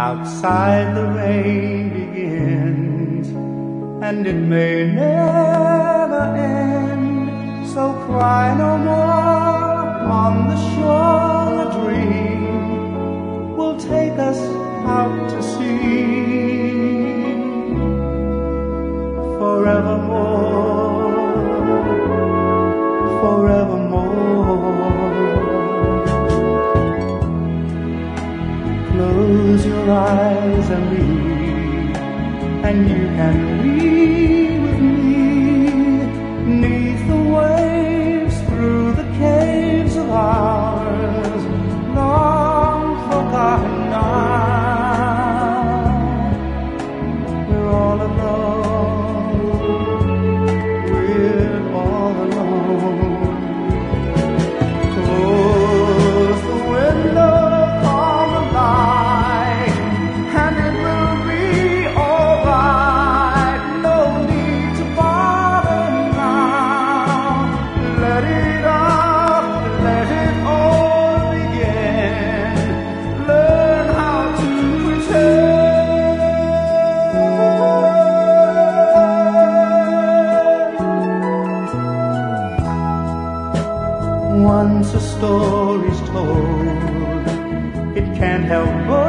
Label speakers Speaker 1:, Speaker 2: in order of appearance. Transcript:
Speaker 1: Outside the rain begins, and it may never end. So cry no more. On the shore a dream will take us out to sea. Forevermore, forevermore. Close your eyes and read, and you can read with me. 'Neath the waves, through the caves of ours, long forgotten now. We're all alone, we're all alone. Close the window, once a story's told, it can't help but